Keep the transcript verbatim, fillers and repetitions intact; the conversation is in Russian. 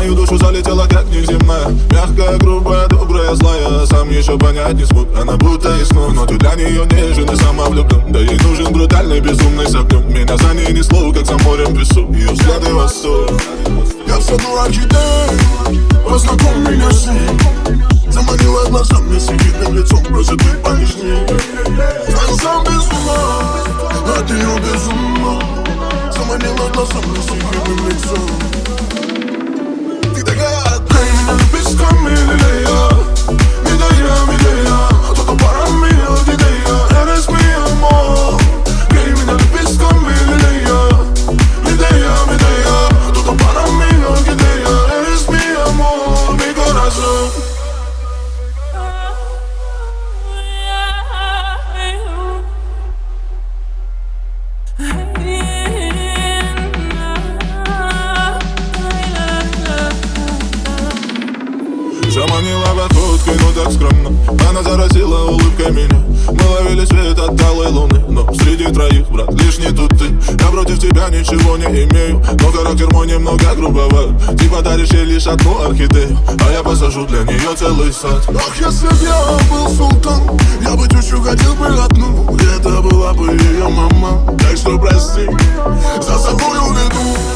мою душу залетела как неземная. Мягкая, грубая, добрая, злая. Сам еще понять не смог, она будто из снов. Но ты для нее нежен и самовлюблен. Да ей нужен брутальный, безумный с огнем. Меня за ней несло, как за морем песок. Ее взгляды восток. Я в саду орхидей, познакомь меня с ней. Заманила глазами с ехидным лицом, просит быть понежней. Знаю, сам без ума от нее безумно. Заманила глазами с ехидным лицом. Ты такая отдай меня песками лилия. Медея, медея, todo para mí orquídea. Eres mi amor. Gay меня песками лилия. Медея, медея, todo para mí orquídea. Eres mi amor, mi corazón. Заманила походкой, но так скромно. Она заразила улыбкой меня. Мы ловили свет от талой луны. Но среди троих, брат, лишь не тут ты. Я против тебя ничего не имею, но характер мой немного грубоват. Ты подаришь ей лишь одну орхидею, а я посажу для нее целый сад. Ах, если б я был султан, я бы тещу хотел бы одну. И это была бы ее мама. Так что прости, за собой уведу.